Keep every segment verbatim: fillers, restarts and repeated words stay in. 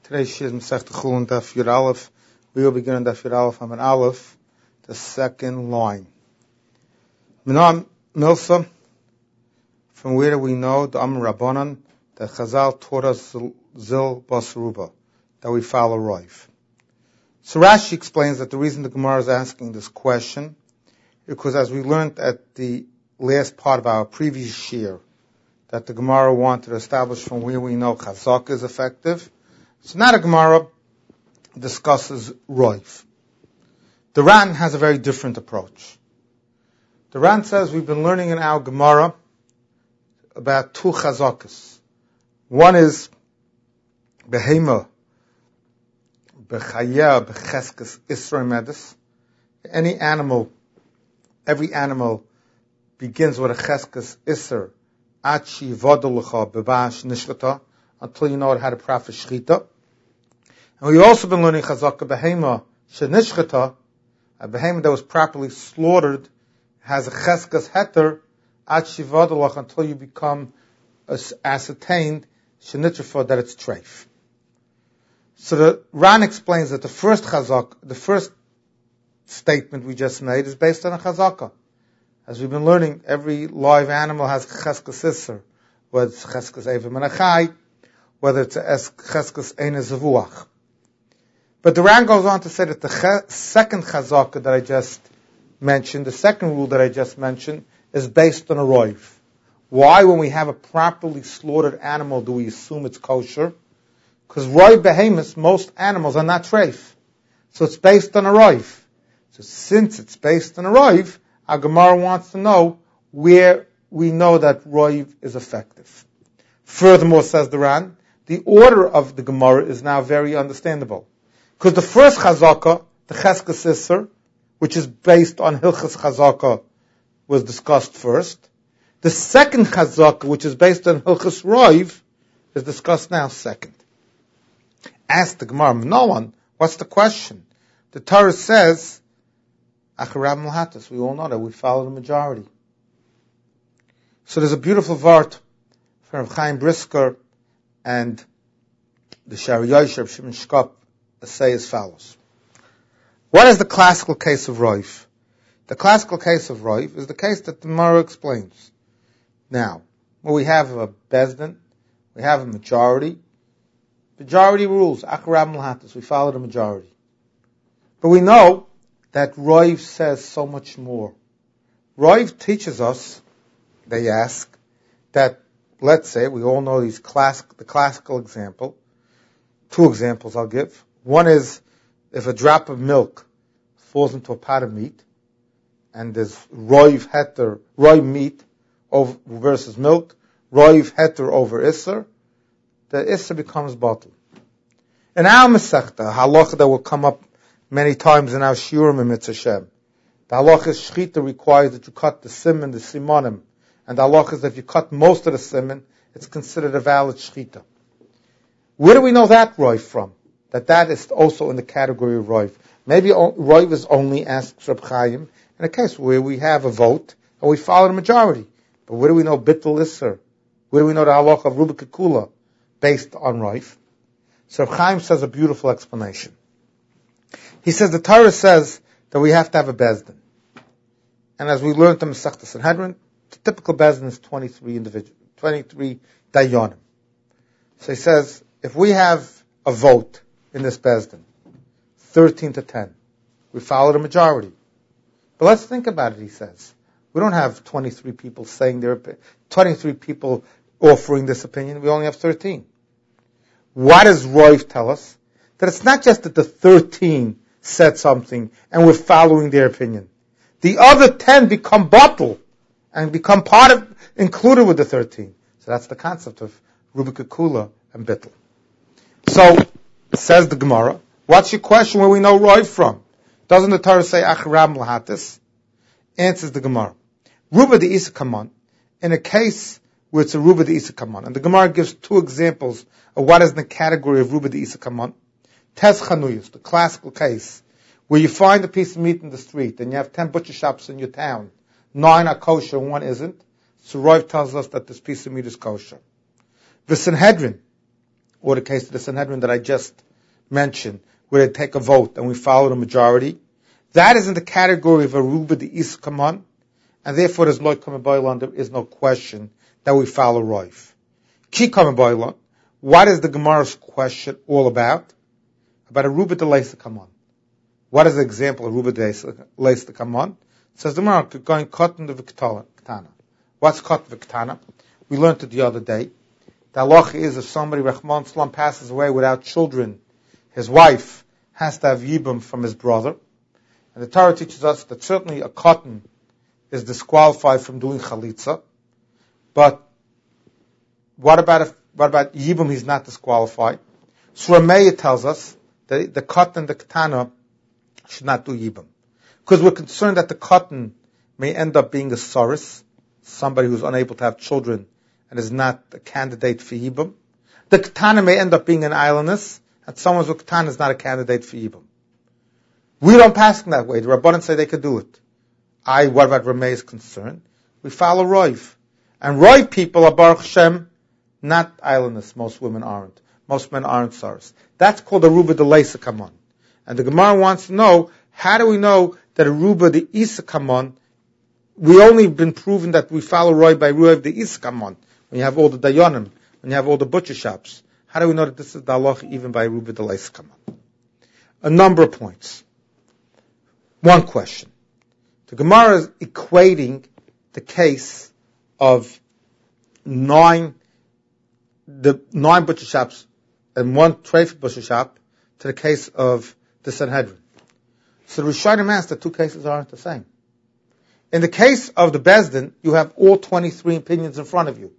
Today's Shir is Masechta Chulin Daf Yud Aleph. We will begin on Daf Yud Aleph Amud Aleph, the second line. Minam Milsa, from where do we know the Amr Rabbanan that Chazal taught us Zil Basruba, that we follow Rav. So Rashi explains that the reason the Gemara is asking this question is because, as we learned at the last part of our previous Shir, that the Gemara wanted to establish from where we know Chazak is effective. So now the Gemara discusses Rav. The Ran has a very different approach. The Ran says we've been learning in our Gemara about two Chazakas. One is Behema, Bechaya, Becheskes, Isra Medis. Any animal, every animal begins with a Cheskes Isra, Achi Vodolucha, Bebash Nishvata, until you know how to profit Shchita. And we've also been learning Chazaka Behema Shenishchata, a Behema that was properly slaughtered has a Cheskas Heter at Shivadalach until you become ascertained Shenitrifa that it's treif. So the Ran explains that the first Chazak, the first statement we just made is based on a Chazaka. As we've been learning, every live animal has Cheskas Isser, whether it's Cheskas Eva Menachai, whether it's a Cheskas Eine Zavuach. But the Ran goes on to say that the ch- second chazaka that I just mentioned, the second rule that I just mentioned, is based on a roiv. Why, when we have a properly slaughtered animal, do we assume it's kosher? Because roiv behemoths, most animals are not treif. So it's based on a roiv. So since it's based on a roiv, our Gemara wants to know where we know that roiv is effective. Furthermore, says the Ran, the order of the Gemara is now very understandable. Because the first chazaka, the Cheskas Isser, which is based on Hilchas Chazaka, was discussed first. The second chazaka, which is based on Hilchas Roiv, is discussed now second. Ask the Gemara, no one, what's the question? The Torah says, Acharab Mulhatas, we all know that, we follow the majority. So there's a beautiful vart from Chaim Brisker and the Shari Yosher, Shimon Shkop, say as follows. What is the classical case of Rav? The classical case of Rav is the case that the Gemara explains. Now, when we have a Bezdin, we have a majority. Majority rules, Acharab Mulhatas, we follow the majority. But we know that Rav says so much more. Rav teaches us, they ask, that, let's say, we all know these classic, the classical example. Two examples I'll give. One is if a drop of milk falls into a pot of meat, and there's roiv heter, roiv meat over, versus milk, roiv heter over isser, the isser becomes bottle. In our Masechta, halacha that will come up many times in our shiurim in Mitzvah Shem, the halacha is shchita requires that you cut the siman, the simonim, and the halacha is that if you cut most of the siman, it's considered a valid shchita. Where do we know that roiv from? That that is also in the category of Rav. Maybe Rav is only asked Reb Chaim in a case where we have a vote and we follow the majority. But where do we know Bittul Isser? Where do we know the halacha of Ruba Kekula based on Rav? So Reb Chaim says a beautiful explanation. He says the Torah says that we have to have a Bezdin. And as we learned in Masechta Sanhedrin, the typical Bezdin is twenty-three individuals, twenty-three dayanim. So he says, if we have a vote in this Bezdin, thirteen to ten. We follow the majority. But let's think about it, he says. We don't have twenty-three people saying their opinion, twenty-three people offering this opinion, we only have thirteen. What does Rav tell us? That it's not just that the thirteen said something and we're following their opinion. The other ten become bottle and become part of, included with the thirteen. So that's the concept of Rubika Kula and Bittel. So, says the Gemara, what's your question where we know Rav from? Doesn't the Torah say Acharab Mulhatas? Answers the Gemara. Ruba de Isakaman, in a case where it's a Ruba de Isakaman, and the Gemara gives two examples of what is in the category of Ruba de Isakaman. Tes Chanuyas, the classical case, where you find a piece of meat in the street, and you have ten butcher shops in your town. Nine are kosher and one isn't. So Rav tells us that this piece of meat is kosher. The Sanhedrin, or the case of the Sanhedrin that I just mentioned, where they take a vote and we follow the majority, that is in the category of a Ruba the Iskamon, and therefore there's Loi Kamabaylan, there is no question that we follow Roiv. Ki Kamabaylan, what is the Gemara's question all about? About a Ruba de Leisa Kamon. What is the example of Ruba de Leisa Kamon? It says the Gemara, going cotton the Viktana. What's cotton Viktana? We learned it the other day. The halacha is if somebody, Rahman Salam, passes away without children, his wife has to have yibum from his brother. And the Torah teaches us that certainly a cotton is disqualified from doing chalitza. But what about if, what about yibum? He's not disqualified. So Rameya tells us that the cotton, the katana, should not do yibum. Because we're concerned that the cotton may end up being a soris, somebody who's unable to have children and is not a candidate for yibum. The katana may end up being an islandess, and someone with katana is not a candidate for yibum. We don't pass in that way. The Rabbanan say they could do it. I, what about Ramey's concern? We follow Roiv. And Roiv people are Baruch Hashem, not islandess. Most women aren't. Most men aren't soris. That's called a Ruba de Leisa Kamon. And the Gemara wants to know, how do we know that a Ruba de Isa Kamon, we only been proven that we follow Roiv by Ruba de Isa Kamon. When you have all the dayanim, when you have all the butcher shops, how do we know that this is the halacha even by Ruba de Leisa Kamon? A number of points. One question. The Gemara is equating the case of nine, the nine butcher shops and one treif butcher shop to the case of the Sanhedrin. So the Rishonim asked that two cases aren't the same. In the case of the Bezdin, you have all twenty-three opinions in front of you.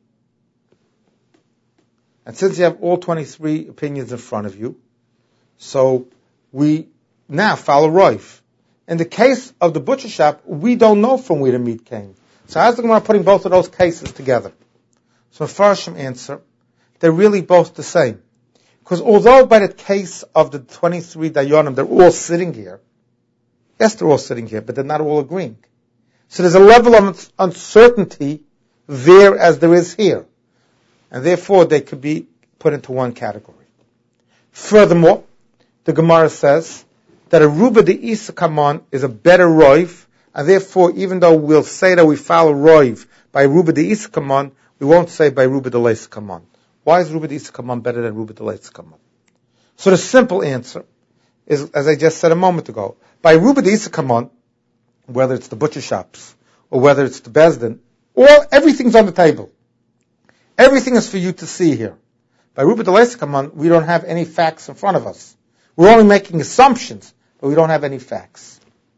And since you have all twenty-three opinions in front of you, so we now follow Roiv. In the case of the butcher shop, we don't know from where the meat came. So how's the Gemara putting both of those cases together? So first answer, they're really both the same. Because although by the case of the twenty-three Dayanim, they're all sitting here, yes, they're all sitting here, but they're not all agreeing. So there's a level of uncertainty there as there is here. And therefore, they could be put into one category. Furthermore, the Gemara says that a Ruba de Isa Kamon is a better Roiv, and therefore, even though we'll say that we follow Roiv by Ruba de Isa Kamon, we won't say by Ruba de Leisa Kamon. Why is Ruba de Isa Kamon better than Ruba de Leisa Kamon? So the simple answer is, as I just said a moment ago, by Ruba de Isa Kamon, whether it's the butcher shops or whether it's the Bezdin, all everything's on the table. Everything is for you to see here. By Ruba de Leisa Kamon, we don't have any facts in front of us. We're only making assumptions, but we don't have any facts.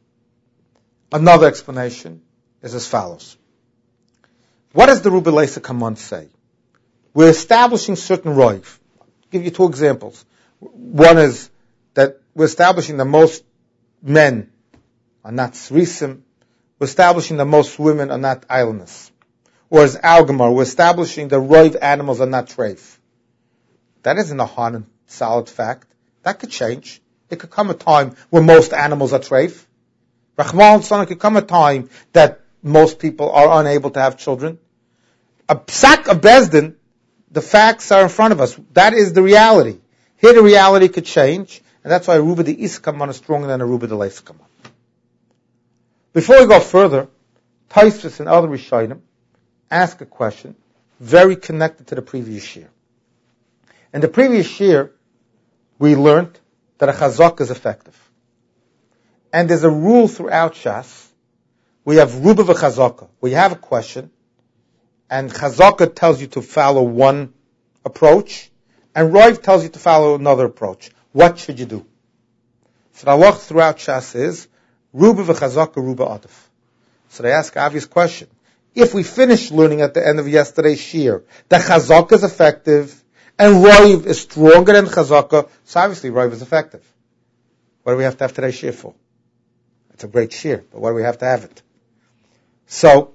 Another explanation is as follows. What does the Ruba de Leisa Kamon say? We're establishing certain roiv. I'll give you two examples. One is that we're establishing that most men are not srisim. We're establishing that most women are not islanders. Or as Algamar, we're establishing that roiv animals are not treif. That isn't a hard and solid fact. That could change. It could come a time when most animals are treif. Rahman Son, could come a time that most people are unable to have children. A psak of Bezdin, the facts are in front of us. That is the reality. Here the reality could change, and that's why a Ruba de Isa Kamon is stronger than a Ruba de Leisa Kamon. Before we go further, Taisvis and other Rishonim ask a question very connected to the previous year. In the previous year, we learned that a chazak is effective. And there's a rule throughout Shas. We have Ruba v'chazaka. We have a question, and chazaka tells you to follow one approach, and Roiv tells you to follow another approach. What should you do? So the halach throughout Shas is Ruba v'chazaka, Ruba adif. So they ask an obvious question. If we finish learning at the end of yesterday's shir that chazaka is effective and Roiv is stronger than chazaka, so obviously Roiv is effective. What do we have to have today's shir for? It's a great shir, but why do we have to have it? So,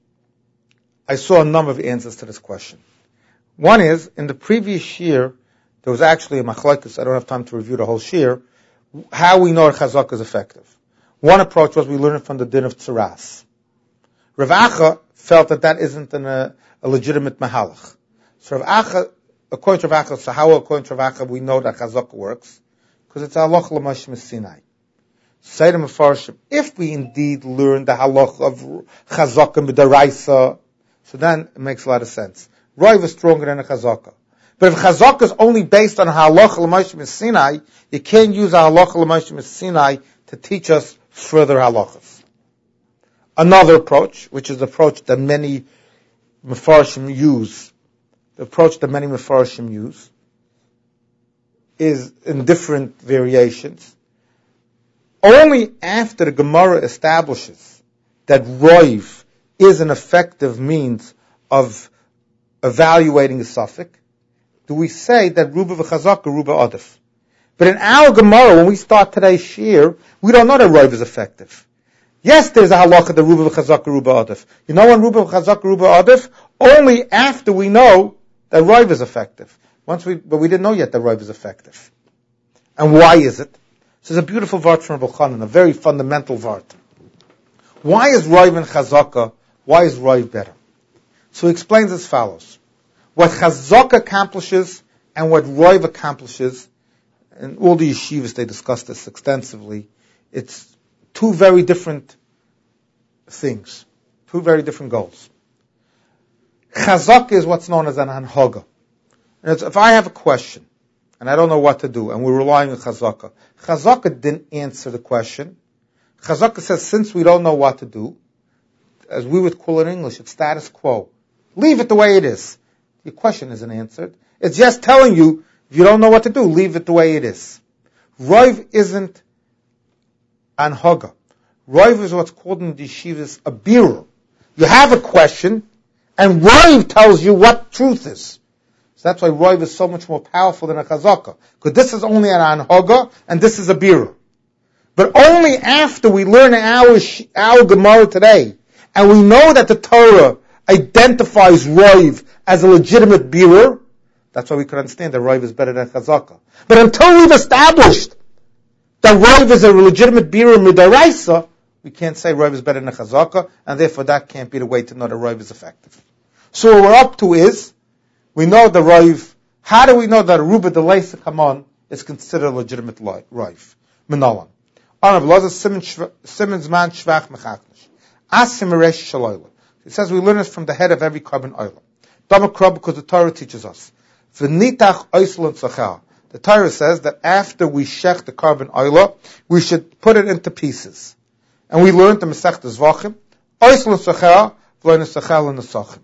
I saw a number of answers to this question. One is, in the previous year, there was actually a machlokes, I don't have time to review the whole shir, how we know chazaka is effective. One approach was we learned it from the din of tzaras. Rav Acha felt that that isn't an, a, a legitimate mahalach. So Rav Acha according to Rav Acha, so how according to Rav Acha we know that Chazaka works? Because it's halacha l'Moshe Sinai. Say to Mefarshim, if we indeed learn the halacha of Chazaka Midaraisa, so then it makes a lot of sense. Roiv is stronger than a Chazaka. But if Chazaka is only based on halacha l'Moshe Sinai, you can't use a halacha l'Moshe Sinai to teach us further halachas. Another approach, which is the approach that many Mefarshim use, the approach that many Mefarshim use, is in different variations. Only after the Gemara establishes that roiv is an effective means of evaluating a suffix, do we say that ruba v'chazaka, ruba adif. But in our Gemara, when we start today's shir, we don't know that roiv is effective. Yes, there's a halacha that ruba v'chazaka, ruba adif. You know when ruba v'chazaka, ruba adif? Only after we know that roiv is effective. Once we, but we didn't know yet that roiv is effective. And why is it? This is a beautiful vart from Rabbi Chanan, a very fundamental vart. Why is roiv and chazaka, why is roiv better? So he explains as follows. What chazaka accomplishes and what roiv accomplishes, in all the yeshivas they discuss this extensively, it's two very different things, two very different goals. Chazaka is what's known as an hanhaga. And it's, if I have a question, and I don't know what to do, and we're relying on Chazaka, Chazaka didn't answer the question. Chazaka says, since we don't know what to do, as we would call it in English, it's status quo. Leave it the way it is. Your question isn't answered. It's just telling you, if you don't know what to do, leave it the way it is. Roiv isn't anhaga. Roiv is what's called in the yeshivas a birur. You have a question, and Roiv tells you what truth is. So that's why roiv is so much more powerful than a chazaka. Because this is only an anhaga, and this is a birur. But only after we learn our, our Gemara today, and we know that the Torah identifies roiv as a legitimate birur, that's why we can understand that roiv is better than chazaka. But until we've established that roiv is a legitimate birur midaraisa, we can't say roiv is better than chazaka, and therefore that can't be the way to know that roiv is effective. So what we're up to is, we know the roiv. How do we know that a ruba de leisa kamon is considered a legitimate roiv? Menolan. Arav loza simons man shvach mechaknish. Asim eresh shaloyla. It says we learn this from the head of every carbon oil. Damakra, because the Torah teaches us. V'nitach oisel and tzachah. The Torah says that after we shech the carbon oil, we should put it into pieces. And we learned the Masechta Zvachim, oisel and tzachah, v'lo nesachel and nesachim.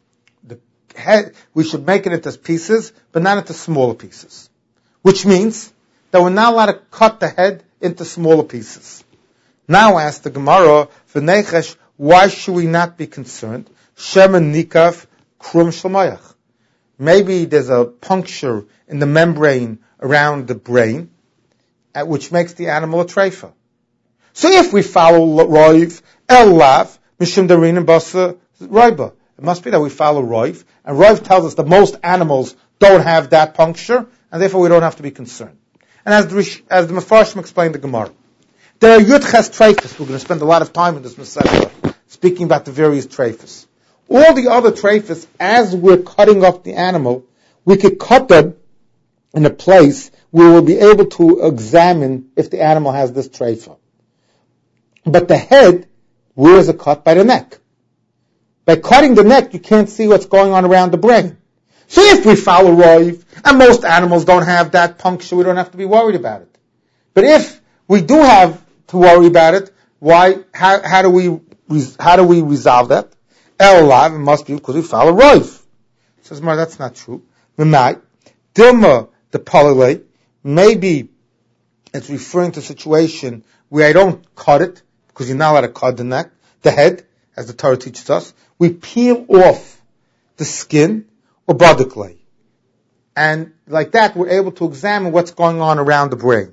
Head, we should make it into pieces, but not into smaller pieces. Which means that we're not allowed to cut the head into smaller pieces. Now ask the Gemara, V'nechesh, why should we not be concerned? Shemen nikaf krum shlemayach. Maybe there's a puncture in the membrane around the brain, which makes the animal a treifa. So if we follow roiv, el lav, mishim darin and basa roiba. It must be that we follow roiv, and roiv tells us that most animals don't have that puncture, and therefore we don't have to be concerned. And as the, as the Mefarshim explained the Gemara, there are yudches treifas. We're going to spend a lot of time in this Masechta speaking about the various treifas. All the other treifas, as we're cutting up the animal, we could cut them in a place where we'll be able to examine if the animal has this treifa. But the head, where is it cut? By the neck. By cutting the neck, you can't see what's going on around the brain. So if we follow roiv, and most animals don't have that puncture, we don't have to be worried about it. But if we do have to worry about it, why? How, how do we how do we resolve that? El lav, it must be because we follow roiv. Says Mar, that's not true. V'mai dilma the palile, maybe it's referring to a situation where I don't cut it because you're not allowed to cut the neck, the head, as the Torah teaches us. We peel off the skin or badikle. And like that, we're able to examine what's going on around the brain.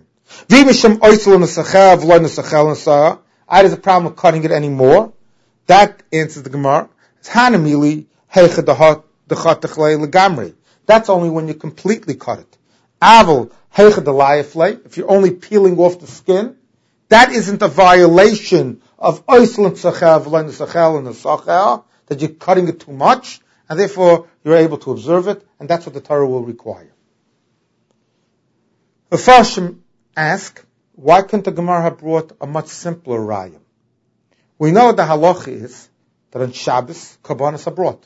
I there's a problem with cutting it anymore. That answers the Gemara. That's only when you completely cut it. If you're only peeling off the skin, that isn't a violation of oisel and sachel and sachel and sachel, that you're cutting it too much, and therefore you're able to observe it, and that's what the Torah will require. The Farshim ask, why couldn't the Gemara have brought a much simpler raya? We know the halacha is that on Shabbos, karbanos are brought.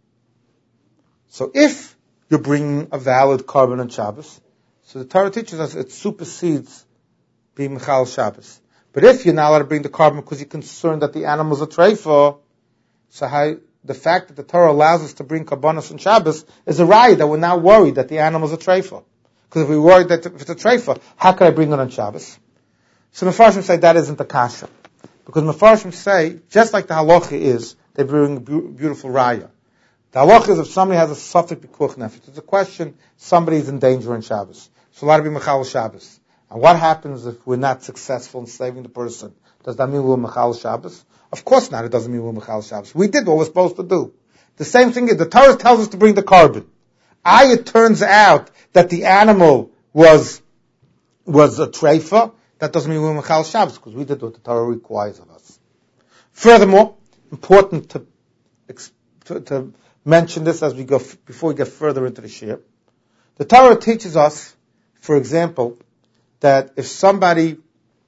So if you're bringing a valid carbon on Shabbos, so the Torah teaches us it supersedes being Michal Shabbos. But if you're not allowed to bring the carbon because you're concerned that the animal's a treifa, so how, the fact that the Torah allows us to bring karbanos on Shabbos is a raya that we're now worried that the animal's a treifa. Because if we're worried that if it's a treifa, how could I bring it on Shabbos? So Mefarshim say that isn't the kasha. Because Mefarshim say, just like the halacha is, they bring a bu- beautiful raya. The halacha is if somebody has a safek b'kuch nefesh, it's a question, somebody's in danger on Shabbos. So a lot of be Mechal Shabbos. And what happens if we're not successful in saving the person? Does that mean we're Mechal Shabbos? Of course not, it doesn't mean we're Mechal Shabbos. We did what we're supposed to do. The same thing is, the Torah tells us to bring the carbon. I, it turns out that the animal was, was a treifa, that doesn't mean we're Mechal Shabbos, because we did what the Torah requires of us. Furthermore, important to, to, to mention this as we go, before we get further into the shir. The Torah teaches us, for example, that if somebody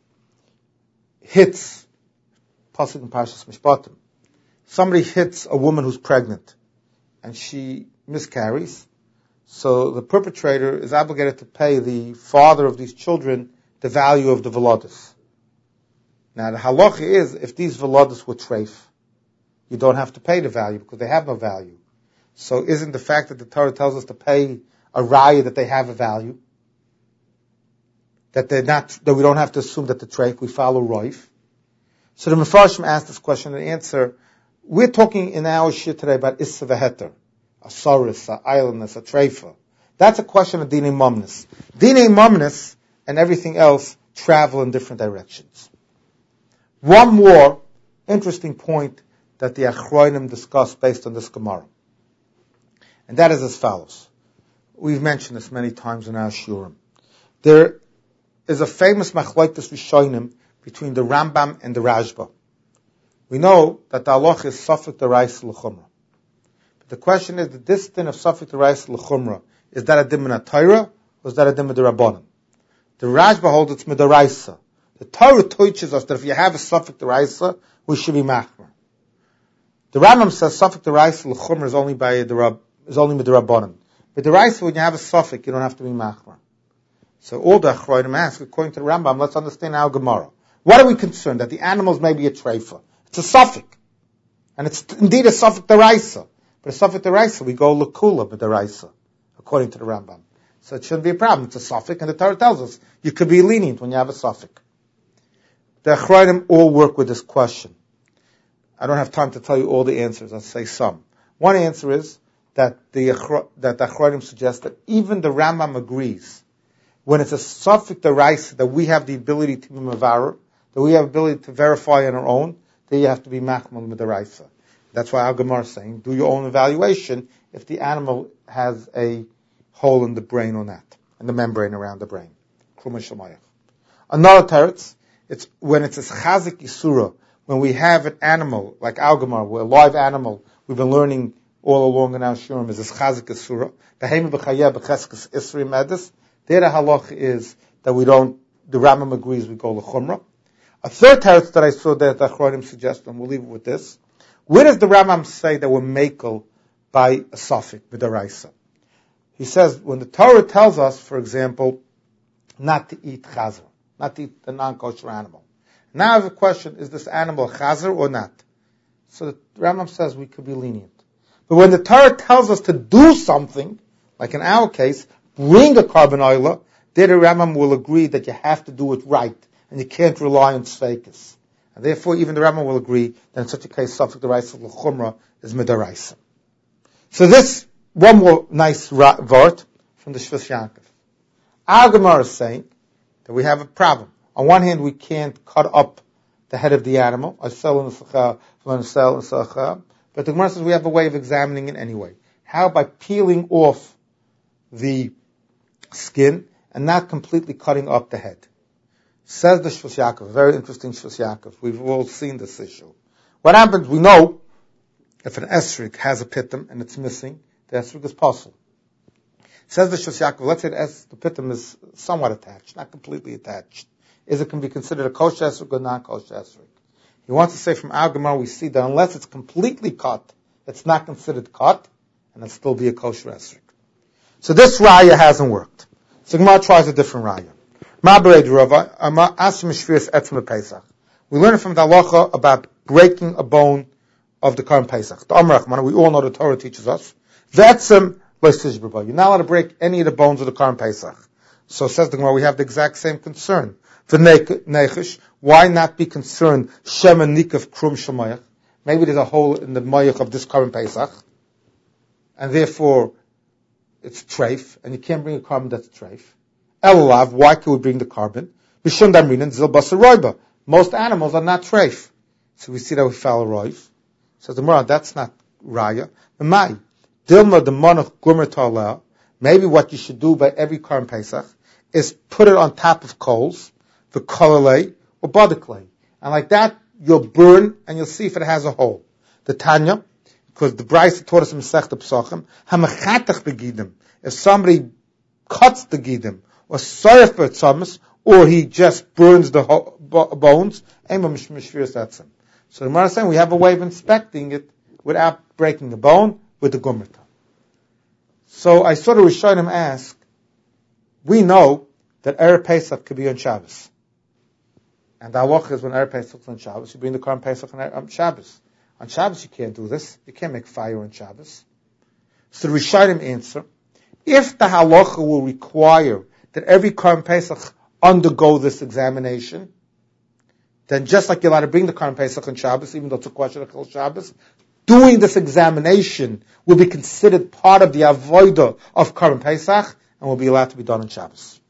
hits, pasuk in Parshas Mishpatim, somebody hits a woman who's pregnant, and she miscarries, so the perpetrator is obligated to pay the father of these children the value of the velodas. Now the halacha is, if these velodas were treif, you don't have to pay the value because they have no value. So isn't the fact that the Torah tells us to pay a raya that they have a value? That they're not, that we don't have to assume that the treif, we follow roif. So the Mefarshim asked this question and answer, we're talking in our shir today about issa v'heter, a soris, a islandness, a treifa. That's a question of dinei momnus. Dinei momnus and everything else travel in different directions. One more interesting point that the Achronim discussed based on this Gemara. And that is as follows. We've mentioned this many times in our Shurim. There is a famous machlokes rishonim between the Rambam and the Rashba. We know that the halach is safek d'oraisa l'chumra. But the question is, the this din of safek d'oraisa l'chumra, is that a din min Torah or is that a din min d'Rabbanan? The Rashba holds it's midaraisa. The Torah teaches us that if you have a safek d'oraisa, we should be machmer. The Rambam says safek d'oraisa l'chumra is only by the Rab, is only midarabanan. But the d'oraisa, when you have a safek, you don't have to be machmer. So all the Achronim ask, according to the Rambam, let's understand our Gemara. What are we concerned? That the animals may be a treifa. It's a safek. And it's indeed a safek d'oraisa. But a safek d'oraisa, we go l'kula b'd'oraisa, according to the Rambam. So it shouldn't be a problem. It's a safek, and the Torah tells us you could be lenient when you have a safek. The Achronim all work with this question. I don't have time to tell you all the answers. I'll say some. One answer is that the that the Achronim suggest that even the Rambam agrees when it's a safek d'oraisa that we have the ability to be mevarer, that we have the ability to verify on our own, that you have to be machmal midaraisa. That's why our Gemara is saying, do your own evaluation if the animal has a hole in the brain or not, in the membrane around the brain. Another teretz, it's when it's a chazik isura, when we have an animal, like our Gemara, a live animal, we've been learning all along in our shurim, is this chazik isura. The hema b'chayeh b'cheskes isri medis. There the halach is that we don't, the Rambam agrees we go l'chumrah. A third teretz that I saw that the Achronim suggest, and we'll leave it with this. Where does the Rambam say that we're makel by a safek, b'daraisa? He says, when the Torah tells us, for example, not to eat chazer, not to eat the non-kosher animal. Now I have a question, is this animal chazer or not? So the Rambam says we could be lenient. But when the Torah tells us to do something, like in our case, bring a carbon oiler, there the Rambam will agree that you have to do it right, and you can't rely on tzveikus. And therefore, even the Rambam will agree that in such a case, safek d'oraisa l'chumra is midaraisa. So this, one more nice vart from the Shvus Yaakov. Our Gemara is saying that we have a problem. On one hand, we can't cut up the head of the animal, but the Gemara says we have a way of examining it anyway. How? By peeling off the skin and not completely cutting up the head. Says the Shvus Yaakov, very interesting Shvus Yaakov. We've all seen this issue. What happens, we know, if an esrik has a pitum and it's missing, the esrog is possible. Says the Shas Yaakov, let's say the, es, the pitum is somewhat attached, not completely attached. Is it can be considered a kosher esrog or non-kosher esrog? He wants to say from our Gemara we see that unless it's completely cut, it's not considered cut, and it'll still be a kosher esrog. So this raya hasn't worked. So Gemara tries a different raya. We learn from the halacha about breaking a bone of the current Pesach. The Amar Rachmana, we all know the Torah teaches us. You're not allowed to break any of the bones of the current Pesach. So says the Gemara, we have the exact same concern. Why not be concerned? Shema Nikav Krum Shemayach. Maybe there's a hole in the mayach of this current Pesach, and therefore it's treif, and you can't bring a carbon that's treif. Elulav, why can we bring the carbon? Most animals are not treif. So we see that we fell a roif. So the Gemara, that's not raya. Maybe what you should do by every current Pesach is put it on top of coals, the kololei or badaklei. And like that, you'll burn and you'll see if it has a hole. The Tanya, because the Brisa taught us in Masechta Pesachim, hamachatach begidim. If somebody cuts the gidim, or soref b'tzamas, or he just burns the ho- bo- bones, ema mishmishviras etzem. So the Gemara is saying we have a way of inspecting it without breaking the bone with the gumrata. So I saw the Rishonim ask, we know that Erev Pesach could be on Shabbos. And the halacha is when Erev Pesach is on Shabbos, you bring the Korban Pesach on, on Shabbos. On Shabbos you can't do this. You can't make fire on Shabbos. So the Rishonim answer, if the halacha will require that every Korban Pesach undergo this examination, then just like you're allowed to bring the Korban Pesach on Shabbos, even though it's a question of Chol Shabbos, doing this examination will be considered part of the avodah of Korban Pesach and will be allowed to be done on Shabbos.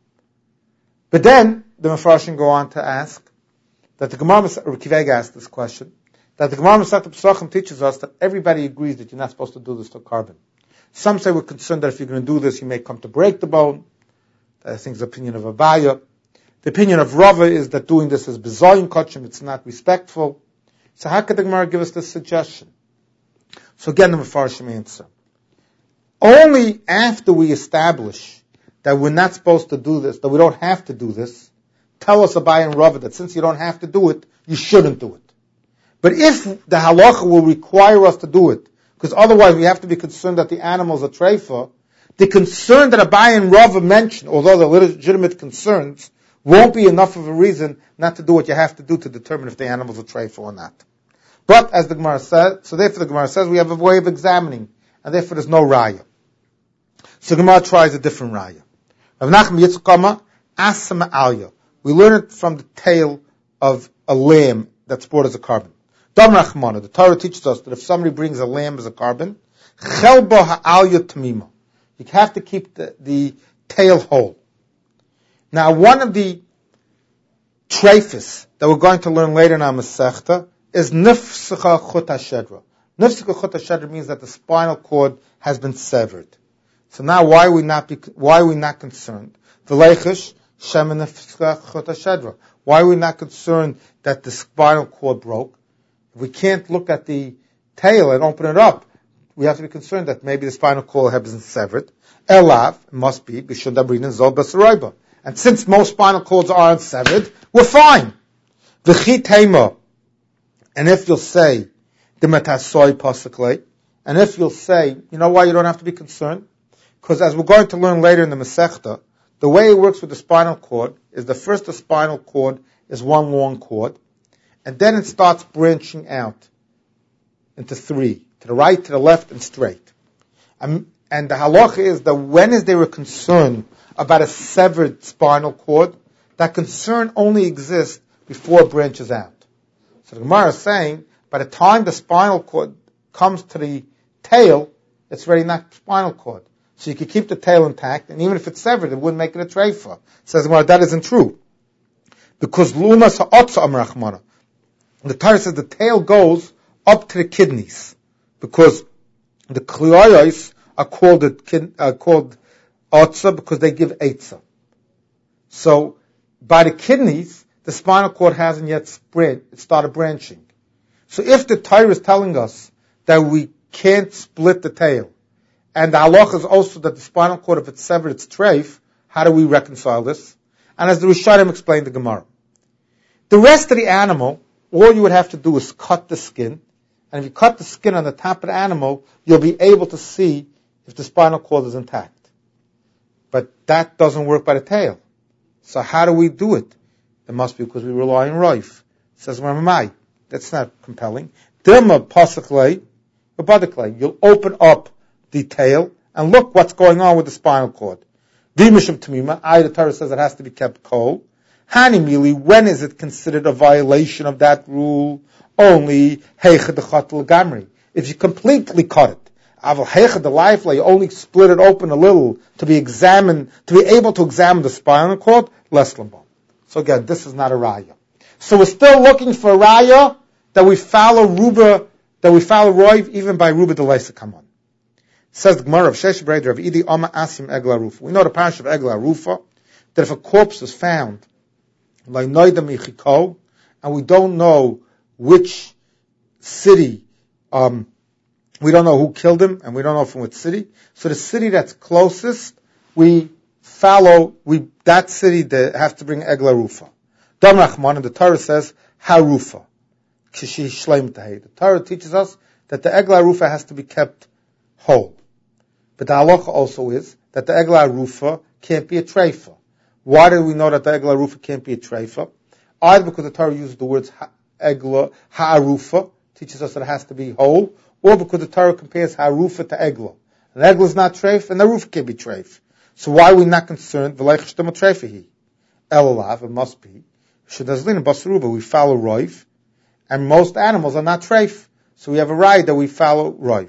But then the Mefarshim go on to ask that the Gemara, Ricky Vega asked this question, that the Gemara Masechta Pesachim teaches us that everybody agrees that you're not supposed to do this to carbon. Some say we're concerned that if you're going to do this, you may come to break the bone. That I think is the opinion of Abaya. The opinion of Rava is that doing this is bizayin kachim, it's not respectful. So how could the Gemara give us this suggestion? So again, the Mefarshim answer. Only after we establish that we're not supposed to do this, that we don't have to do this, tell us Abaya and Rava that since you don't have to do it, you shouldn't do it. But if the halacha will require us to do it, because otherwise we have to be concerned that the animals are treifa, the concern that Abaya and Rava mentioned, although they're legitimate concerns, won't be enough of a reason not to do what you have to do to determine if the animals are treifa or not. But as the Gemara says, so therefore the Gemara says we have a way of examining, and therefore there's no raya. So the Gemara tries a different raya. Rav Nachman Yitzchak Asama Alya. We learn it from the tail of a lamb that's brought as a carbon. Dam Rachmana, the Torah teaches us that if somebody brings a lamb as a carbon, Chelbo Ha'alya Tamima. You have to keep the, the tail whole. Now, one of the treifis that we're going to learn later in our Masechta is Nifscha Chut HaShedra. Nifscha Chut HaShedra means that the spinal cord has been severed. So now, why are we not be, why are we not concerned? V'leichish Shem Nifscha Chut HaShedra. Why are we not concerned that the spinal cord broke? If we can't look at the tail and open it up, we have to be concerned that maybe the spinal cord has been severed. Elav must be Bishon Dabrin and Zol Basarayba. And since most spinal cords aren't severed, we're fine. V'chi Teima. And if you'll say, the Metasoy Pasakle, and if you'll say, you know why you don't have to be concerned? Because as we're going to learn later in the Masechta, the way it works with the spinal cord is the first the spinal cord is one long cord, and then it starts branching out into three, to the right, to the left, and straight. And, and the halacha is that when is there a concern about a severed spinal cord? That concern only exists before it branches out. So the Gemara is saying, by the time the spinal cord comes to the tail, it's already not spinal cord. So you could keep the tail intact, and even if it's severed, it wouldn't make it a treifa. Says the Gemara, that isn't true. Because Lumas ha'otza amrachmana. The Torah says the tail goes up to the kidneys. Because the kliyos are called uh, called otza because they give etza. So by the kidneys, the spinal cord hasn't yet spread; it started branching. So if the Torah is telling us that we can't split the tail, and the halacha is also that the spinal cord, if it's severed, it's treif. How do we reconcile this? And as the Rishonim explained the Gemara, the rest of the animal, all you would have to do is cut the skin, and if you cut the skin on the top of the animal, you'll be able to see if the spinal cord is intact. But that doesn't work by the tail. So how do we do it? It must be because we rely on Raif. Says Ramamai. That's not compelling. Dilma pasaklei, abadaklei. You'll open up the tail and look what's going on with the spinal cord. Dimishim tamima. I, the Torah says it has to be kept cold. Hani mili. When is it considered a violation of that rule? Only heichad gamri. If you completely cut it. Aval heichad the life, you only split it open a little to be examined, to be able to examine the spinal cord. Less lambam. So again, this is not a raya. So we're still looking for a raya that we follow Ruba, that we follow Roiv even by Ruba Delaisa Kaman. Says the Gemara of Shesh Breder of Idi Oma Asim Egla Rufa. We know the parish of Egla Rufa, that if a corpse is found, like Noida Michiko, and we don't know which city, um, we don't know who killed him, and we don't know from which city, so the city that's closest, we follow, we, that city, they have to bring Egla Rufa. Dam Rachman, and the Torah says, Harufa. The Torah teaches us that the Egla Rufa has to be kept whole. But the halacha also is that the Egla Rufa can't be a treifa. Why do we know that the Egla Rufa can't be a treifa? Either because the Torah uses the words Egla, Ha'arufa, teaches us that it has to be whole, or because the Torah compares Ha'arufa to Egla. And Egla is not treif, and the roof can't be treif. So why are we not concerned? Elalav, it must be. We follow Roiv, and most animals are not treif. So we have a right that we follow Roiv.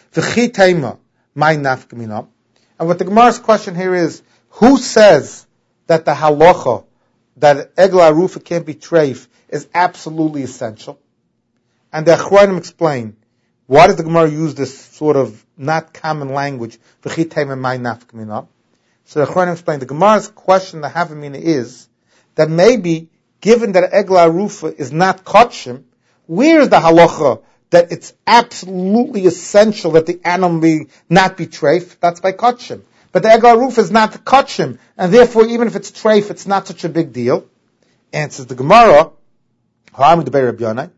And what the Gemara's question here is, who says that the halacha, that Egla Rufa can't be treif, is absolutely essential? And the Achronim explain, why does the Gemara use this sort of not common language? So the Achronim explain, the Gemara's question, the Havamina, is that maybe, given that Egla Rufa is not kotshim, where is the halacha that it's absolutely essential that the animal be, not be treif? That's by kotshim. But the Egla Rufa is not kotshim, and therefore even if it's treif, it's not such a big deal. Answers the Gemara, the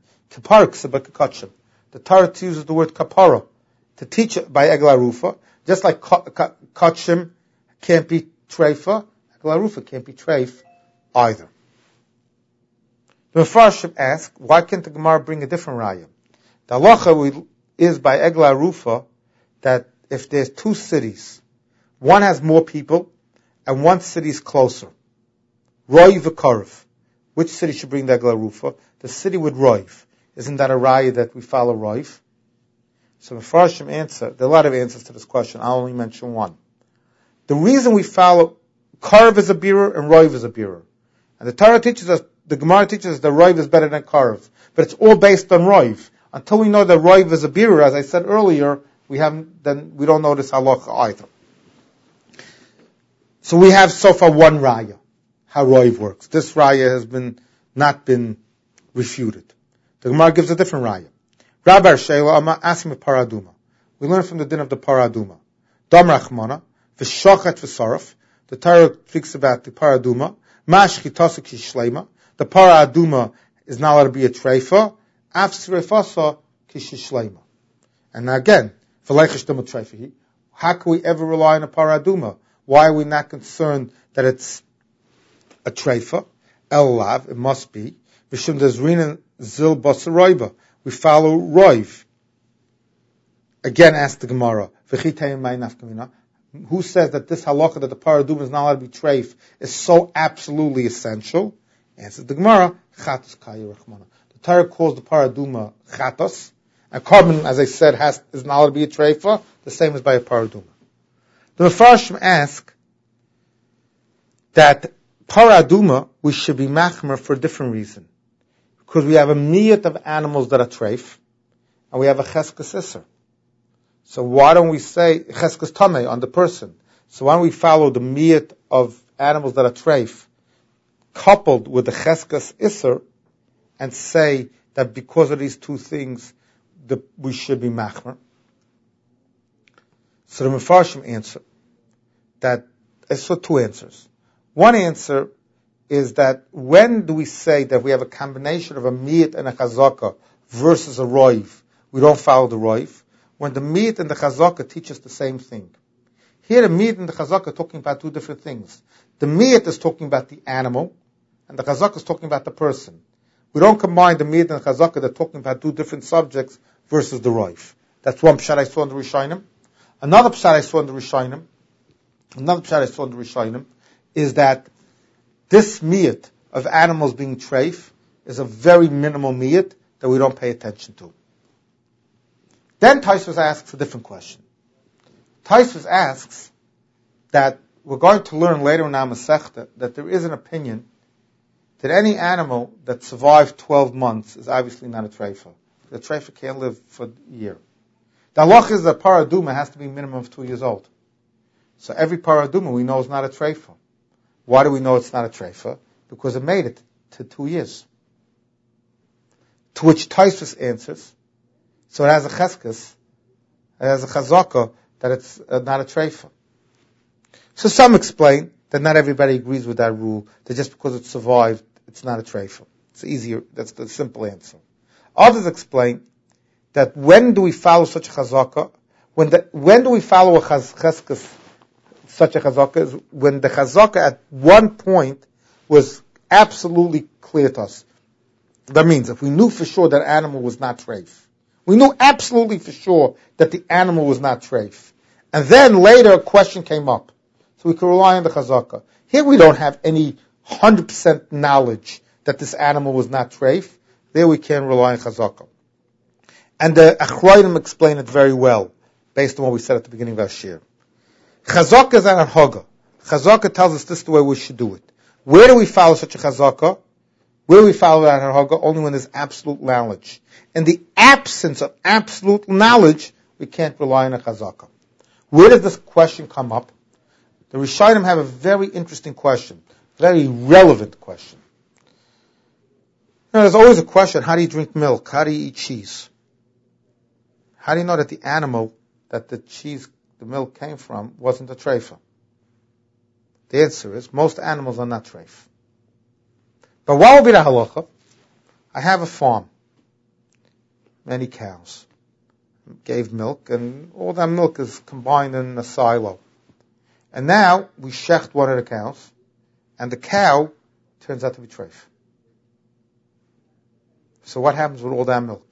Torah uses the word kapara to teach it by Egla Rufa, just like kotshim can't be treifa, Egla Rufa can't be treif either. The Mefarshim ask, why can't the Gemara bring a different raya? The halacha is by Egla Rufa that if there's two cities, one has more people and one city is closer, Roiv v'Karv, which city should bring the Egla Rufa? The city with Roiv. Isn't that a raya that we follow Roiv? So the Mefarshim answer, there are a lot of answers to this question, I'll only mention one. The reason we follow, Karv is a birur and Roiv is a birur. And the Torah teaches us, the Gemara teaches us that Roiv is better than Karv. But it's all based on Roiv. Until we know that Roiv is a birur, as I said earlier, we haven't, then we don't know this halacha either. So we have so far one raya, how Roiv works. This raya has been, not been refuted. The Gemara gives a different raya. Rabbi Shela Ama Asim Paraduma. We learn from the din of the Paraduma. Dam Rachmana, V'shochet V'saraf. The Torah speaks about the Paraduma. Mash Chitasa Kishleima. The Paraduma is not allowed to be a treifa. Af Srefasa Kishleima. And now again, V'leichashtum Treifahi. How can we ever rely on a Paraduma? Why are we not concerned that it's a treifa? Elalav, it must be. V'shum Dezrina Zil Basaroiba. We follow Roiv. Again, ask the Gemara. Who says that this halacha that the paraduma is not allowed to be treif is so absolutely essential? Answers the Gemara. Chatos kaya rachmana. The Torah calls the paraduma chatos, and carbon, as I said, has is not allowed to be a treifa. The same as by a paraduma. The Mefarshim ask that paraduma we should be machmer for a different reason. Because we have a miyat of animals that are treif, and we have a cheskas iser. So why don't we say cheskas tamei on the person? So why don't we follow the miyat of animals that are treif, coupled with the cheskas iser, and say that because of these two things, the, we should be machmer? So the Mefarshim answer that, I saw two answers. One answer is that when do we say that we have a combination of a miyat and a chazaka versus a roiv, we don't follow the roiv, when the miyat and the chazaka teach us the same thing. Here the miyat and the chazaka are talking about two different things. The miyat is talking about the animal, and the chazaka is talking about the person. We don't combine the miyat and the chazaka, they're talking about two different subjects versus the roiv. That's one pshat I saw in the Rishonim. Another pshat I saw in the Rishonim, another pshat I saw in the Rishonim, is that this miyat of animals being treif is a very minimal miyat that we don't pay attention to. Then Tosfos asks a different question. Tosfos asks that we're going to learn later in our Masechta that there is an opinion that any animal that survived twelve months is obviously not a treifa. The treifa can't live for a year. The halach is that paraduma has to be a minimum of two years old. So every paraduma we know is not a treifa. Why do we know it's not a treifa? Because it made it to two years. To which Tosfos answers, so it has a cheskes, it has a chazaka, that it's uh, not a treifa. So some explain that not everybody agrees with that rule, that just because it survived, it's not a treifa. It's easier, that's the simple answer. Others explain that when do we follow such a chazaka, when, the, when do we follow a chaz, cheskes, such a chazaka, is when the chazaka at one point was absolutely clear to us. That means if we knew for sure that animal was not treif, we knew absolutely for sure that the animal was not treif, and then later a question came up, so we could rely on the chazaka. Here we don't have any one hundred percent knowledge that this animal was not treif. There we can rely on chazaka. And the Achrayim explain it very well, based on what we said at the beginning of our shir. Chazaka is an anhaga. Chazaka tells us this is the way we should do it. Where do we follow such a chazaka? Where do we follow that anhaga? Only when there's absolute knowledge. In the absence of absolute knowledge, we can't rely on a chazaka. Where does this question come up? The Rishonim have a very interesting question, very relevant question. Now, there's always a question, how do you drink milk? How do you eat cheese? How do you know that the animal that the cheese, the milk came from wasn't a treifa? The answer is, most animals are not treif. But what will be the halacha? I have a farm, many cows, gave milk, and all that milk is combined in a silo. And now we shecht one of the cows, and the cow turns out to be treif. So what happens with all that milk?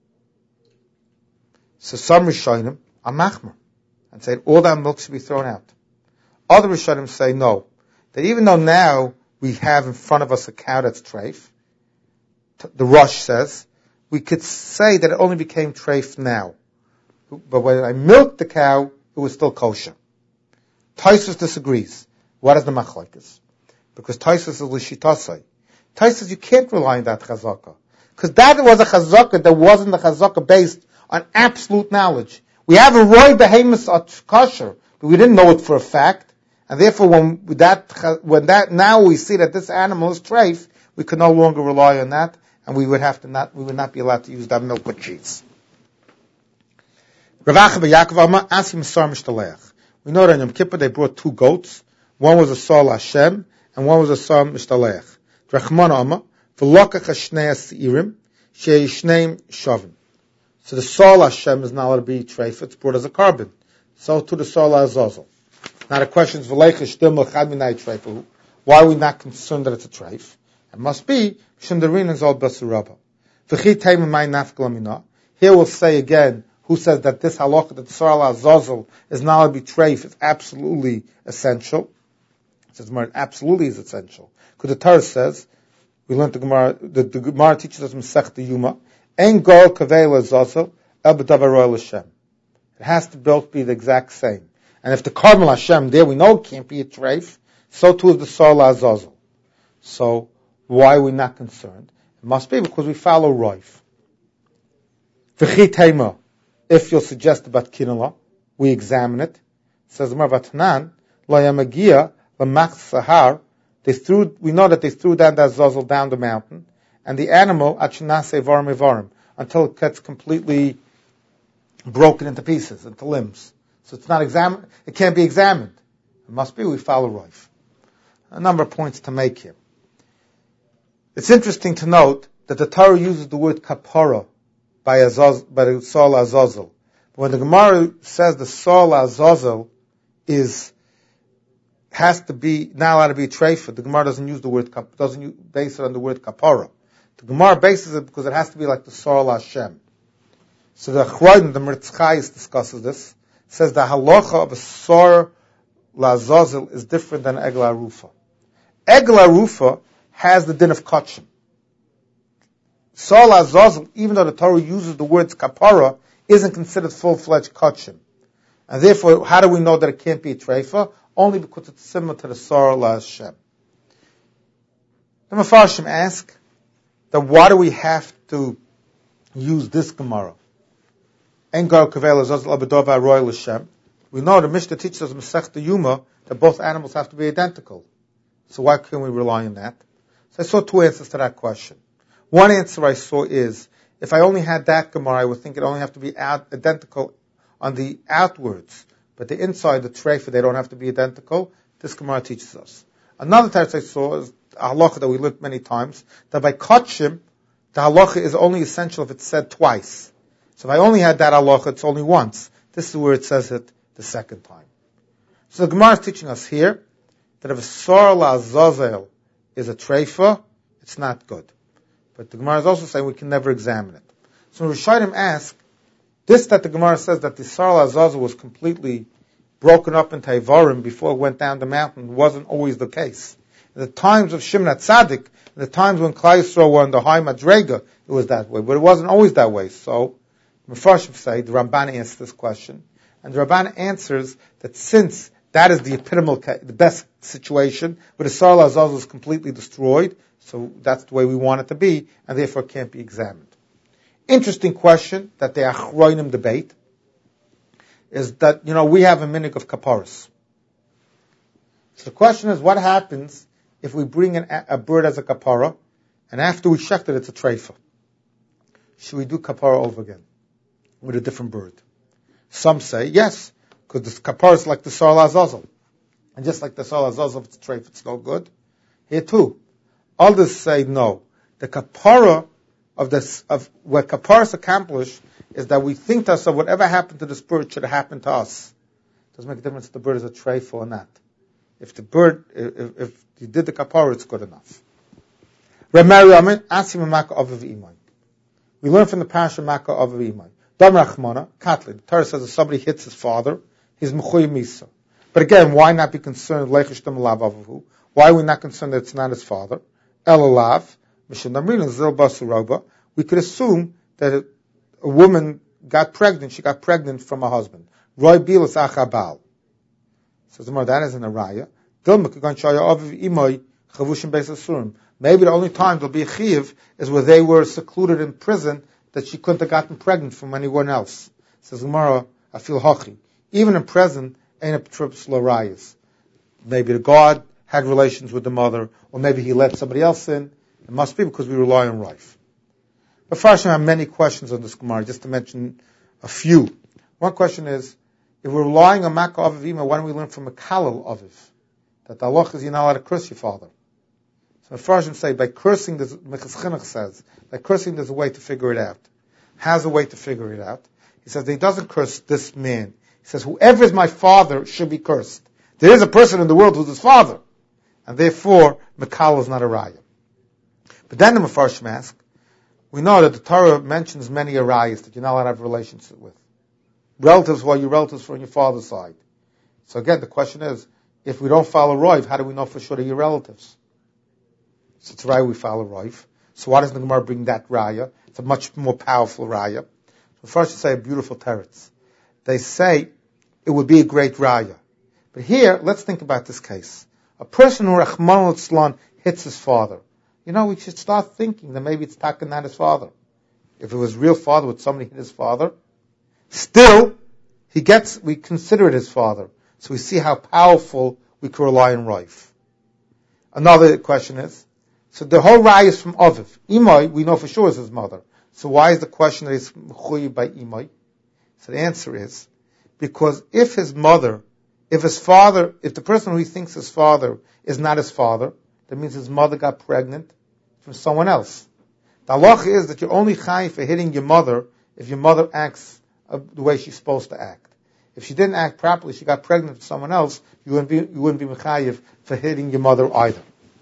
So some Rishonim are machmer and say all that milk should be thrown out. Other Rishonim say no, that even though now we have in front of us a cow that's treif, the Rosh says, we could say that it only became treif now. But when I milked the cow, it was still kosher. Tosfos disagrees. What is the machlokes? Because Tosfos is l'shitasai. Tosfos says you can't rely on that chazaka. Because that was a chazaka that wasn't a chazaka based on absolute knowledge. We have a roy behemoth at kosher, but we didn't know it for a fact. And therefore when that, when that, now we see that this animal is treif, we can no longer rely on that, and we would have to not, we would not be allowed to use that milk with cheese. Rav Acha bar Yaakov Amar, Asim Sar Mishtaleach. We know that in Yom Kippur they brought two goats. One was a Sar Hashem, and one was a Sar Mishtaleach. Rachmana Amar, V'lokach hashnei ha'seirim, she'ei shneim shavim. So the Sar Hashem is not allowed to be treif, it's brought as a carbon. So to the Sar Azazel. Now the question is, V'leicha shtim l'chad minai treifu. Why are we not concerned that it's a treif? It must be, Shindarin is all basuraba. V'chi teim mai nafkla mina. Here we'll say again, who says that this halacha, that the Sar Azazel is not allowed to be treif, is absolutely essential. It says more, absolutely is essential. Because the Torah says, we learned the Gemara, the, the Gemara teaches us Masechta Yuma, Ein gol kavei l'azazel, el b'davar ro'el Hashem. It has to both be the exact same. And if the Karmel Hashem there, we know it can't be a treif, so too is the Sar Azazel. So, why are we not concerned? It must be because we follow Roif. V'chi teima, if you'll suggest about Kinala, we examine it. It says, Marvatanan, lo yamagia, l'mach sahar, they threw, we know that they threw down that Azazel down the mountain, and the animal, achinase varim evarim, until it gets completely broken into pieces, into limbs. So it's not examined, it can't be examined. It must be we follow Rav. A number of points to make here. It's interesting to note that the Torah uses the word kapara by, Azaz, by the Sol Azazel. But when the Gemara says the Sol Azazel is, has to be, not allowed to be a treifa, the Gemara doesn't use the word, doesn't use, base it on the word kapara. The Gemara bases it because it has to be like the Sol Hashem. So the Chroin, the Mertzchais discusses this, says the halacha of a Sor Lazazel is different than Egla Rufa. Egla Rufa has the din of kachim. Sor Lazazel, even though the Torah uses the words kapara, isn't considered full-fledged kachim. And therefore, how do we know that it can't be a treifa? Only because it's similar to the Sor LaHashem. The Mefarshim ask that why do we have to use this Gemara? Engar Kavel Azazel Abedova Royal Hashem. We know the Mishnah teaches us in Masechta Yuma that both animals have to be identical. So why can't we rely on that? So I saw two answers to that question. One answer I saw is, if I only had that Gemara, I would think it only have to be out, identical on the outwards, but the inside, the treifa, they don't have to be identical. This Gemara teaches us. Another text I saw is a halacha that we learned many times, that by kachim, the halacha is only essential if it's said twice. So if I only had that halacha, it's only once. This is where it says it the second time. So the Gemara is teaching us here that if a Sor LaZazel is a treifa, it's not good. But the Gemara is also saying we can never examine it. So Rishonim ask, this that the Gemara says that the Sor LaZazel was completely broken up into Ivarim before it went down the mountain wasn't always the case. In the times of Shimon HaTzadik, in the times when Klal Yisrael were in the high Madrega, it was that way. But it wasn't always that way. So, Mefarshim say, the Ramban answers this question. And the Ramban answers that since that is the epitomal, the best situation, but the Sor LaZazel is completely destroyed, so that's the way we want it to be, and therefore it can't be examined. Interesting question that the Achroinim debate is that, you know, we have a minig of kaparis. So the question is, what happens if we bring an, a bird as a kapara, and after we shecht it, it's a treifa? Should we do kapara over again with a different bird? Some say yes, because the kapara is like the Sor LaZazel. And just like the Sor LaZazel, if it's a treifa, it's no good. Here too. Others say no. The kapara of this, of what kaparas accomplish is that we think to ourselves, whatever happened to this bird should have happened to us. It doesn't make a difference if the bird is a treifa or not. If the bird, if, if you did the kapara, it's good enough. We learn from the parasha Makkah of Imai. Dam Rachmana, Katli. The Torah says if somebody hits his father, he's mechuy misa. But again, why not be concerned? Why are we not concerned that it's not his father? Elalav. We could assume that a woman got pregnant, she got pregnant from a husband. Roy Bilas Achabal. Says the Gemara, that isn't a raya. Maybe the only time there'll be a chiv is where they were secluded in prison that she couldn't have gotten pregnant from anyone else. Says the Gemara, I feel hachi. Even in prison, ain't a trips rayas. Maybe the guard had relations with the mother, or maybe he let somebody else in. It must be because we rely on Rav. But first, I have many questions on this Gemara, just to mention a few. One question is, if we're relying on Makkah Aviv Ima, why don't we learn from a Kalal Aviv? That the halach is you're not allowed to curse your father. So the first say, by cursing, this, Mechas Chinuch says, by cursing there's a way to figure it out. Has a way to figure it out. He says, he doesn't curse this man. He says, whoever is my father should be cursed. There is a person in the world who's his father. And therefore, Mekal is not a raya. But then the Mefarshim ask, we know that the Torah mentions many arayas that you're not allowed to have relations with. Relatives, well, your relatives from your father's side. So again, the question is, if we don't follow Roiv, how do we know for sure they're your relatives? So it's raya we follow Roiv. So why doesn't the Gemara bring that raya? It's a much more powerful raya. So first you say a beautiful teretz. They say it would be a great raya. But here, let's think about this case. A person who Rachmana litzlan hits his father. You know, we should start thinking that maybe it's Taka not his father. If it was real father, would somebody hit his father? Still, he gets, we consider it his father. So we see how powerful we can rely on Rav. Another question is, so the whole raya is from Aviv. Imai, we know for sure is his mother. So why is the question that he's mechuyev by Imai? So the answer is, Because if his mother, if his father, if the person who he thinks his father is not his father, that means his mother got pregnant from someone else. The halacha is that you're only chayiv for hitting your mother if your mother acts uh, the way she's supposed to act. If she didn't act properly, she got pregnant with someone else, you wouldn't be, you wouldn't be mechayiv for hitting your mother either.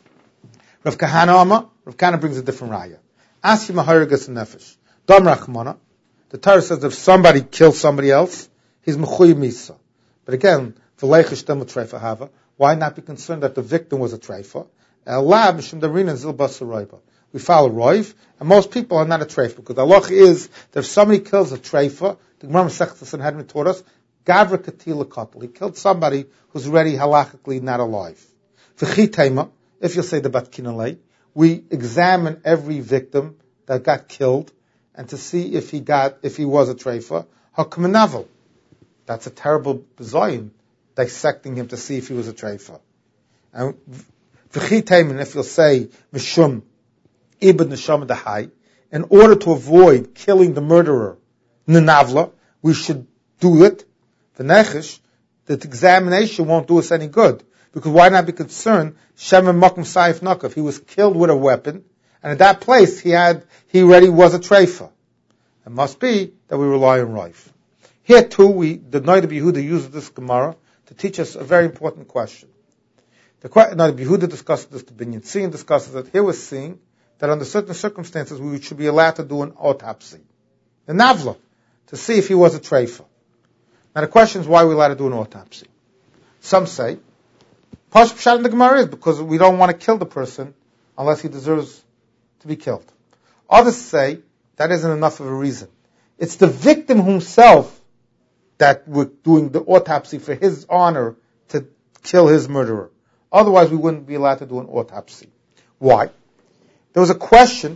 Rav Kahana Amma, Rav Kahana brings a different raya. Asi maharigas nefesh. Dam rachmana. The Torah says if somebody kills somebody else, he's mechuyev misa. But again, v'leichish dem l'treifa hava. Why not be concerned that the victim was a treifa? Elab mishum darina zil basarayba. We follow roiv, and most people are not a treifa because the halacha is that if somebody kills a treifa, the Gemara Masechtas Sanhedrin taught us, Gavra Katila Katel. He killed somebody who's already halachically not alive. V'chitema, if you'll say the Bat Kinalei, we examine every victim that got killed and to see if he got, if he was a treifa. Hakamenavel. That's a terrible bizayin, dissecting him to see if he was a treifa. And v'chitema, if you'll say Mishum Ibn Neshama Dahai, in order to avoid killing the murderer, Nenavla, we should do it. The nechish, that examination won't do us any good. Because why not be concerned, Shem Makum Saif Nakav, he was killed with a weapon, and at that place he had, he already was a treifa. It must be that we rely on Raif. Here too, we, the Noida Yehuda uses this Gemara to teach us a very important question. The Noida Yehuda discusses this, the Binyan Tzion discusses it. Here we're seeing that under certain circumstances we should be allowed to do an autopsy. The Navla, to see if he was a treifa. Now the question is why we're allowed to do an autopsy. Some say, Pash Pshat in the Gemara is because we don't want to kill the person unless he deserves to be killed. Others say that isn't enough of a reason. It's the victim himself that we're doing the autopsy for his honor to kill his murderer. Otherwise we wouldn't be allowed to do an autopsy. Why? There was a question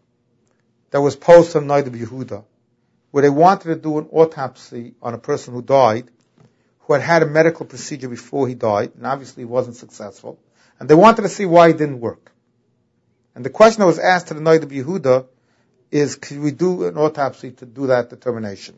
that was posed to Noida Yehuda where they wanted to do an autopsy on a person who died, who had had a medical procedure before he died, and obviously wasn't successful, and they wanted to see why it didn't work. And the question that was asked to the Noida Yehuda is, could we do an autopsy to do that determination?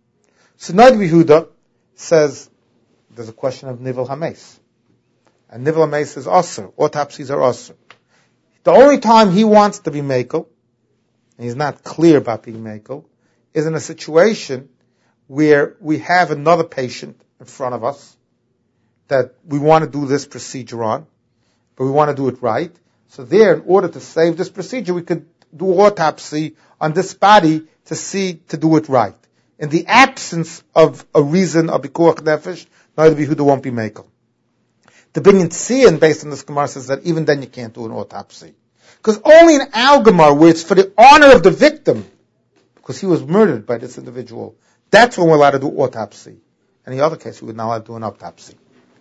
So Noida Yehuda says, there's a question of Nivel Hames. And Nivel Hames is Asr. Autopsies are Asr. The only time he wants to be Mekel, and he's not clear about being Mekel, is in a situation where we have another patient in front of us that we want to do this procedure on, but we want to do it right. So there, in order to save this procedure, we could do autopsy on this body to see, to do it right. In the absence of a reason of Bikuach Nefesh, Noida Yehuda won't be Mekel. The Binyan Tzion, based on this Gemara, says that even then you can't do an autopsy. Because only in Al Gemara, where it's for the honor of the victim, because he was murdered by this individual, that's when we're allowed to do autopsy. Any other case, we would not allowed to do an autopsy.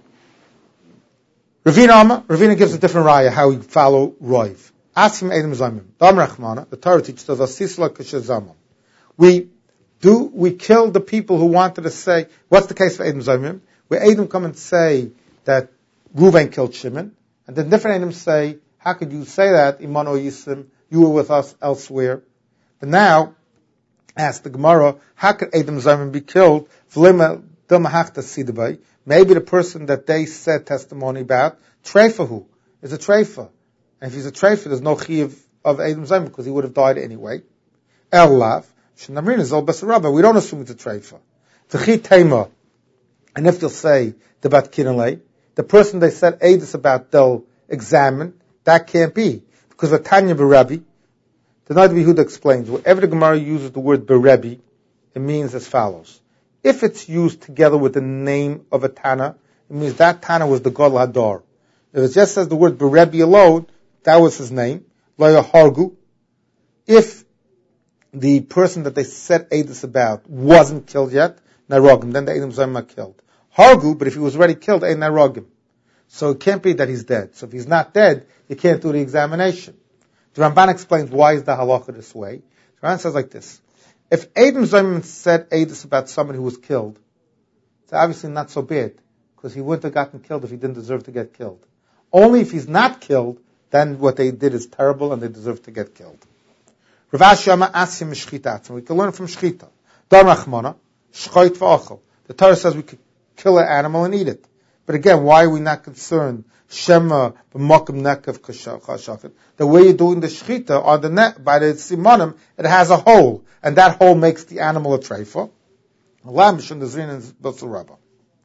Ravina Amma, Ravina gives a different raya how we follow Roiv. Asim Edom Zayim. Dam Rachmana, the Torah teaches us, Asisla Kishazamam. We do, we kill the people who wanted to say, what's the case for Edom Zayim? Where Edom come and say that Reuven killed Shimon, and then different Edom say, how could you say that, Imano Yisim, you were with us elsewhere? But now, ask the Gemara, how could Edom Zayim be killed? Maybe the person that they said testimony about, Treifahu, is a Treifa. And if he's a Treifa, there's no Chiv of Edom Zayim because he would have died anyway. El Lav, Shenamrin is Al Basarabba. We don't assume it's a Treifa. V'chi Tema, and if they'll say the Bat Kinalei, the person they said Edis about, they'll examine, that can't be. Because of Tanya Berebi, the Noida Yehuda explains, wherever the Gemara uses the word Berebi, it means as follows. If it's used together with the name of a Tana, it means that Tana was the Gadol Hadar. If it just says the word Berebi alone, that was his name, Loya Hargu. If the person that they said Edis about wasn't killed yet, Narogim, then the Edom Zayim are killed. Hargu, but if he was already killed, ain't Narogim. So it can't be that he's dead. So if he's not dead, you can't do the examination. The Ramban explains why is the halacha this way. The Ramban says like this. If Edom Zayim said Edis about somebody who was killed, it's obviously not so bad, because he wouldn't have gotten killed if he didn't deserve to get killed. Only if he's not killed, then what they did is terrible and they deserve to get killed. Rav Ashi Amar Asim Shchita. We can learn from Shchita. Dar Rachmana, Shchoit v'Achel. The Torah says we could kill an animal and eat it. But again, why are we not concerned? Shema b'makom nekav kashafet. The way you're doing the shechita on the net by the simanim, it has a hole, and that hole makes the animal a treifa. Allah mishun dezrin and b'tzur rabba.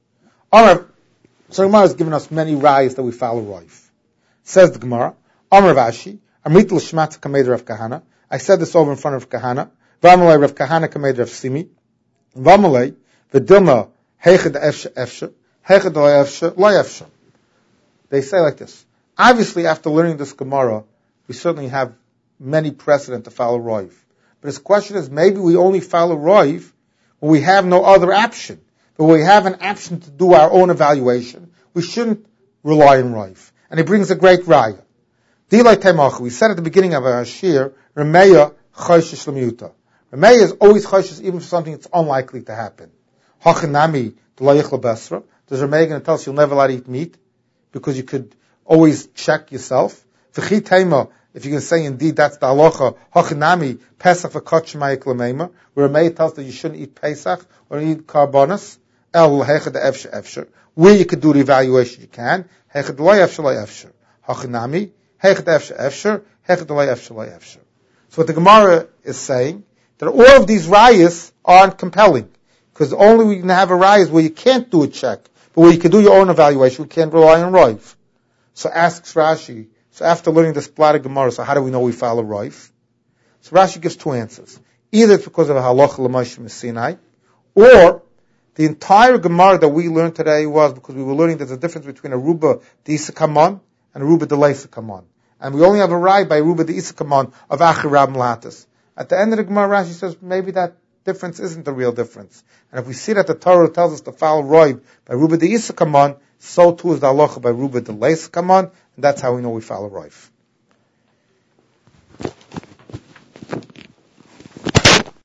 Amar, so Gemara has given us many rayas that we follow roif. Says the Gemara, Amar Vashi, Amrit l'shmat kamed Rav Kahana. I said this over in front of Kahana. V'amalei Rav Kahana kamed Rav Simi. V'amalei v'dilma heichad efshe efshe heichad lo efshe lo efshe. They say like this. Obviously, after learning this Gemara, we certainly have many precedent to follow roif. But his question is, maybe we only follow roif when we have no other option. But when we have an option to do our own evaluation, we shouldn't rely on roif. And he brings a great raya. Dilay Teimachu. We said at the beginning of our shir, Remeya Chayshish Lemiyuta. Remeya is always chayshish even for something that's unlikely to happen. Hachanami D'layich Lebesra. Does Remeya going to tell us you'll never allowed to eat meat? Because you could always check yourself. V'chi Teima, if you can say indeed that's the halacha, Hachanami Pesach V'kot Shemayik L'meima, where Remeya tells that you shouldn't eat Pesach or eat karbonas. El Hechad Efshe Efshe. Where you could do the evaluation, you can. Hechad Lo Efshe Lo Efshe. Hachanami Hechad Efshe Efshe. Hechad Lo Efshe Lo Efshe. So what the Gemara is saying, that all of these rayas aren't compelling. Because only we can have a rayas where you can't do a check, but where you can do your own evaluation, we can't rely on Roif. So asks Rashi, so after learning this Plata Gemara, so how do we know we follow Roif? So Rashi gives two answers. Either it's because of a halacha l'moshe Messinai, or the entire Gemara that we learned today was because we were learning there's a difference between a Ruba D'Isa Kamon and a Ruba D'Leisa Kamon. And we only have a rai by Ruba D'Isa Kamon of Achirab Mlatis. At the end of the Gemara, Rashi says maybe that difference isn't the real difference. And if we see that the Torah tells us to follow Roib by Ruba D'Isa Kamon, so too is the halacha by Ruba D'Leisa Kamon, and that's how we know we follow Roib.